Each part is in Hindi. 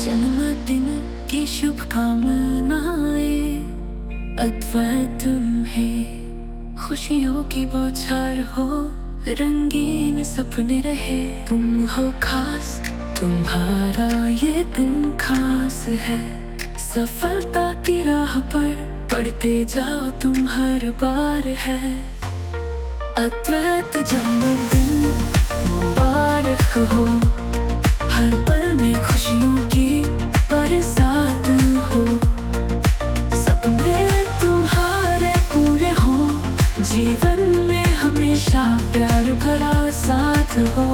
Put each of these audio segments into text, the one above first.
जन्मदिन की शुभकामनाएं अद्वैत तुम्हें खुशियों की बौछार हो, रंगीन सपने रहे। तुम हो खास, तुम्हारा ये दिन खास है। सफलता की राह पर बढ़ते जाओ तुम हर बार है। अद्वैत जन्मदिन मुबारक हो, हर पल में खुशियों की बरसात हो। सपने तुम्हारे पूरे हो, जीवन में हमेशा प्यार भरा साथ हो।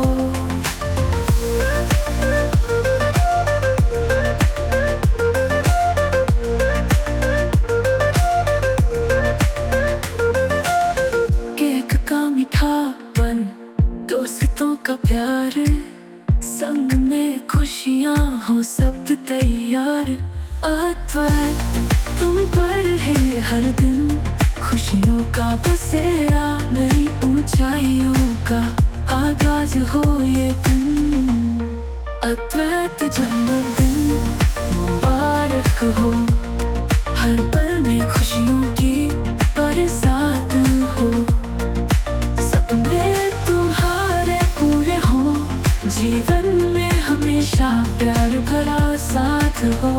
केक का मीठापन, दोस्तों का प्यार, संग में खुशियाँ हो सब तैयार। अद्वैत तुम पर है हर दिन खुशियों का बसेरा, नई ऊंचाइयों का आगाज हो ये दिन। अद्वैत जन्मदिन मुबारक हो, हर पल में खुशियों की बरसात हो। सपने तुम्हारे पूरे हो, जीवन में हमेशा प्यार भरा साथ हो।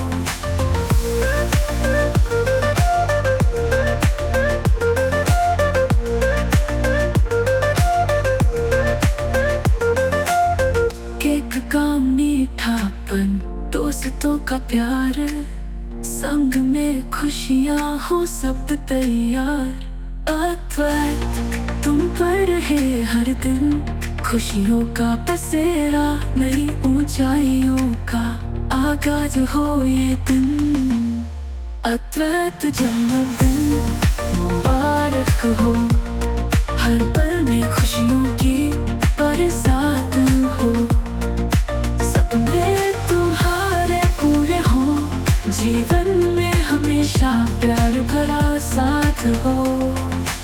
केक का मीठापन, दोस्तों का प्यार, संग में खुशियाँ हो सब तैयार। अद्वैत तुम पर है हर दिन खुशियों का बसेरा, नई ऊंचाइयों का आगाज हो ये दिन। अद्वैत जन्मदिन मुबारक हो, हर पल में खुशियों की बरसात हो। सपने तुम्हारे पूरे हो, जीवन में हमेशा प्यार भरा साथ हो।